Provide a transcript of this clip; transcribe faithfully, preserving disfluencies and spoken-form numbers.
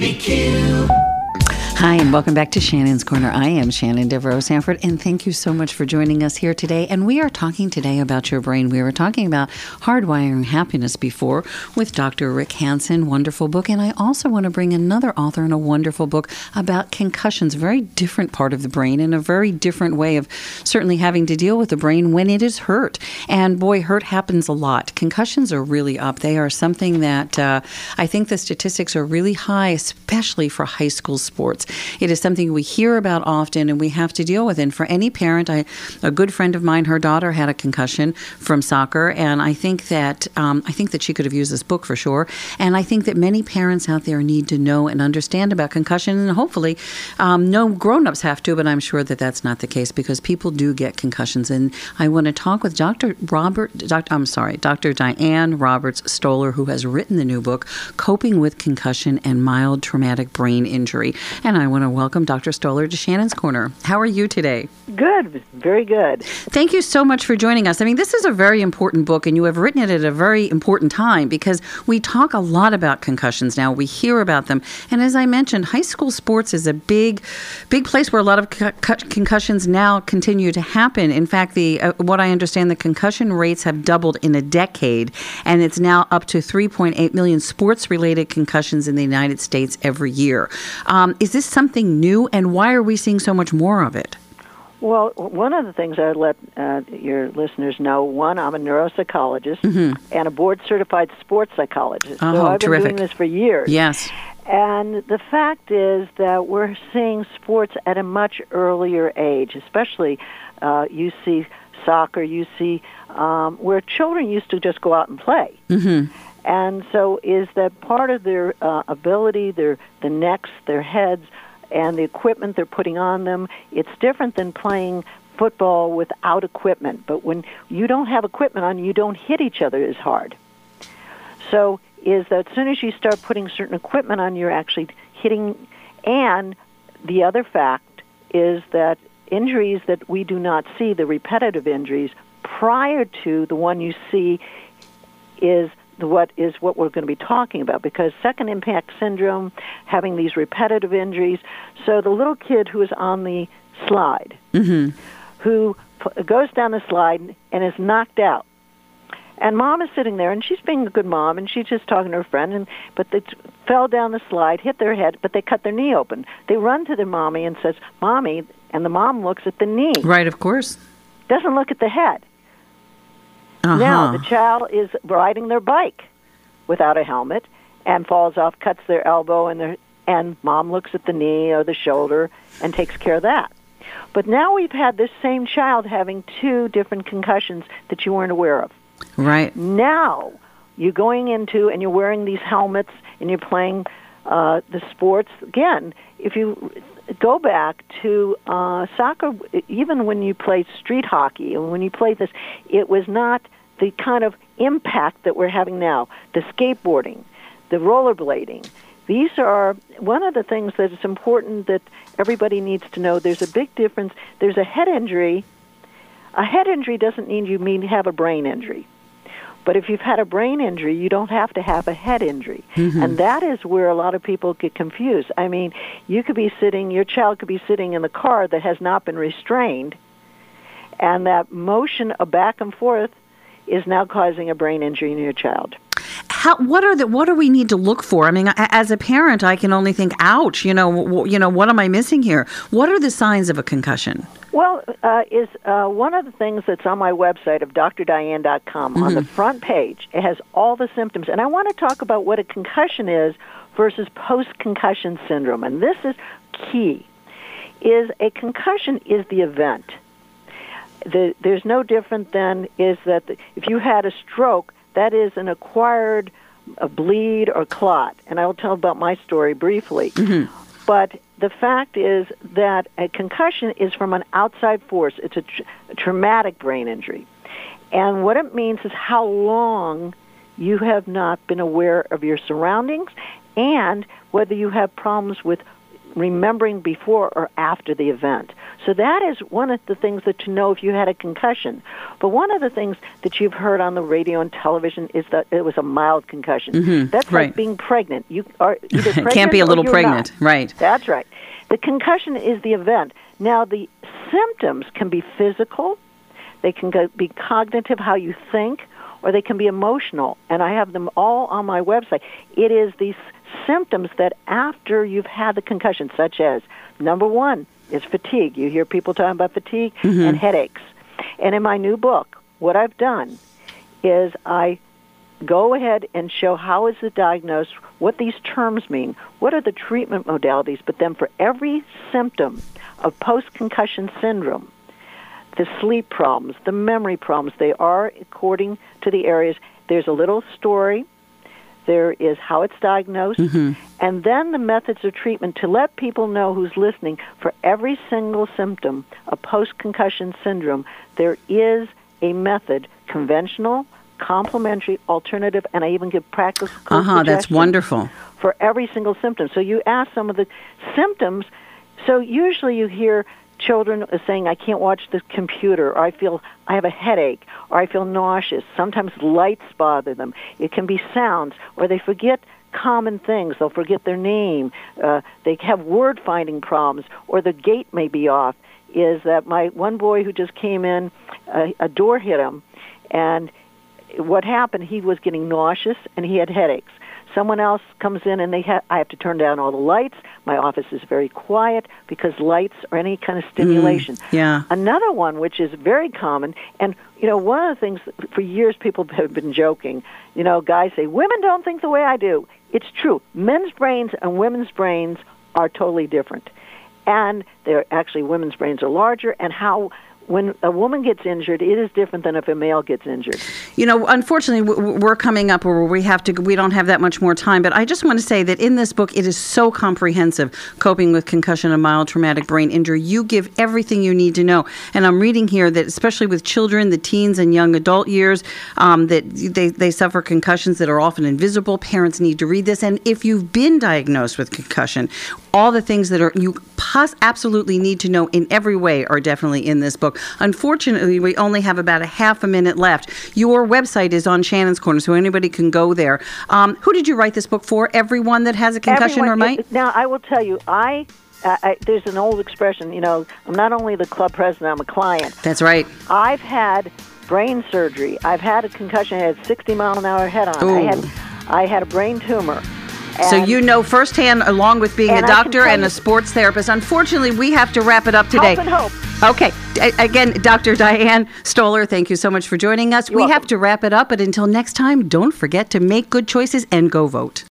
B Q. Hi, and welcome back to Shannon's Corner. I am Shannon Devereaux Sanford, and thank you so much for joining us here today. And we are talking today about your brain. We were talking about Hardwiring Happiness before with Doctor Rick Hanson, wonderful book. And I also want to bring another author in a wonderful book about concussions, a very different part of the brain and a very different way of certainly having to deal with the brain when it is hurt. And boy, hurt happens a lot. Concussions are really up. They are something that uh, I think the statistics are really high, especially for high school sports. It is something we hear about often and we have to deal with. And for any parent, I, a good friend of mine, her daughter had a concussion from soccer, and I think that um, I think that she could have used this book for sure. And I think that many parents out there need to know and understand about concussion, and hopefully um, no grown-ups have to, but I'm sure that that's not the case because people do get concussions. And I want to talk with Doctor Robert, Doctor I'm sorry, Doctor Diane Roberts Stoller, who has written the new book, Coping with Concussion and Mild Traumatic Brain Injury. And I want to welcome Doctor Stoller to Shannon's Corner. How are you today? Good. Very good. Thank you so much for joining us. I mean, this is a very important book, and you have written it at a very important time because we talk a lot about concussions now. We hear about them. And as I mentioned, high school sports is a big, big place where a lot of co- co- concussions now continue to happen. In fact, the uh, what I understand, the concussion rates have doubled in a decade, and it's now up to three point eight million sports-related concussions in the United States every year. Um, is this something new, and why are we seeing so much more of it? Well, one of the things I would let uh, your listeners know, one, I'm a neuropsychologist Mm-hmm. and a board-certified sports psychologist. Oh, so I've terrific. been doing this for years. Yes. And the fact is that we're seeing sports at a much earlier age, especially uh, you see soccer, you see um, where children used to just go out and play. Mm-hmm. And so is that part of their uh, ability, their the necks, their heads, and the equipment they're putting on them, it's different than playing football without equipment. But when you don't have equipment on, you don't hit each other as hard. So is that as soon as you start putting certain equipment on, you're actually hitting. And the other fact is that injuries that we do not see, the repetitive injuries, prior to the one you see is the what is what we're going to be talking about, because second impact syndrome, having these repetitive injuries. So the little kid who is on the slide, Mm-hmm. who p- goes down the slide and is knocked out, and mom is sitting there, and she's being a good mom, and she's just talking to her friend, and but they t- fell down the slide, hit their head, but they cut their knee open. They run to their mommy and says, "Mommy," and the mom looks at the knee. Right, of course. Doesn't look at the head. Uh-huh. Now, the child is riding their bike without a helmet and falls off, cuts their elbow, and their and mom looks at the knee or the shoulder and takes care of that. But now we've had this same child having two different concussions that you weren't aware of. Right. Now you're going into and you're wearing these helmets and you're playing uh, the sports. Again, if you go back to uh, soccer, even when you played street hockey and when you played this, it was not the kind of impact that we're having now. The skateboarding, the rollerblading, these are one of the things that is important that everybody needs to know. There's a big difference. There's a head injury. A head injury doesn't mean you mean have a brain injury. But if you've had a brain injury, you don't have to have a head injury. Mm-hmm. And that is where a lot of people get confused. I mean, you could be sitting, your child could be sitting in the car that has not been restrained, and that motion of back and forth is now causing a brain injury in your child. How, what are the what do we need to look for? I mean, a- as a parent, I can only think, "Ouch!" You know, w- you know, what am I missing here? What are the signs of a concussion? Well, uh, is uh, one of the things that's on my website of D R diane dot com. Mm-hmm. On the front page, it has all the symptoms. And I want to talk about what a concussion is versus post-concussion syndrome. And this is key, is a concussion is the event. The, there's no different than is that the, if you had a stroke, that is an acquired a bleed or clot. And I will tell about my story briefly. Mm-hmm. But the fact is that a concussion is from an outside force. It's a, tr- a traumatic brain injury. And what it means is how long you have not been aware of your surroundings and whether you have problems with remembering before or after the event. So that is one of the things that to know if you had a concussion. But one of the things that you've heard on the radio and television is that it was a mild concussion. Mm-hmm. That's right. like being pregnant. You are either pregnant Can't be a little or you're pregnant, not. right? That's right. The concussion is the event. Now, the symptoms can be physical, they can go, be cognitive, how you think, or they can be emotional, and I have them all on my website. It is these symptoms that after you've had the concussion, such as, number one is fatigue. You hear people talking about fatigue mm-hmm. and headaches. And in my new book, what I've done is I go ahead and show how is it diagnosed, what these terms mean, what are the treatment modalities, but then for every symptom of post-concussion syndrome, the sleep problems, the memory problems, they are according to the areas. There's a little story. There is how it's diagnosed. Mm-hmm. And then the methods of treatment to let people know who's listening for every single symptom of post-concussion syndrome, there is a method, conventional, complementary, alternative, and I even give practical Uh-huh, that's wonderful. For every single symptom. So you ask some of the symptoms. So usually you hear children saying, I can't watch the computer, or I feel I have a headache, or I feel nauseous. Sometimes lights bother them. It can be sounds, or they forget common things. They'll forget their name. Uh, they have word-finding problems, or the gait may be off. Is that my one boy who just came in, uh, a door hit him, and what happened, he was getting nauseous, and he had headaches. Someone else comes in, and they ha- I have to turn down all the lights. My office is very quiet because lights or any kind of stimulation. Mm, yeah. Another one, which is very common, and, you know, one of the things, for years people have been joking, you know, guys say, women don't think the way I do. It's true. Men's brains and women's brains are totally different. And they're actually, women's brains are larger, and how when a woman gets injured, it is different than if a male gets injured. You know, unfortunately, we're coming up where we have to, we don't have that much more time, but I just want to say that in this book, it is so comprehensive, Coping with Concussion and Mild Traumatic Brain Injury. You give everything you need to know. And I'm reading here that especially with children, the teens and young adult years, um, that they, they suffer concussions that are often invisible. Parents need to read this. And if you've been diagnosed with concussion, all the things that are you pos- absolutely need to know in every way are definitely in this book. Unfortunately, we only have about a half a minute left. Your website is on Shannon's Corner, so anybody can go there. Um, who did you write this book for? Everyone that has a concussion Everyone, or might? Now, I will tell you, I, uh, I there's an old expression, you know, I'm not only the club president, I'm a client. That's right. I've had brain surgery. I've had a concussion. I had sixty mile an hour head on. Ooh. I had I had a brain tumor. So And- you know firsthand, along with being a And I can doctor tell and you- a sports therapist. Unfortunately, we have to wrap it up today. Help and hope. Okay. A- Again, Doctor Diane Stoller, thank you so much for joining us. You're we welcome. have to wrap it up, but until next time, don't forget to make good choices and go vote.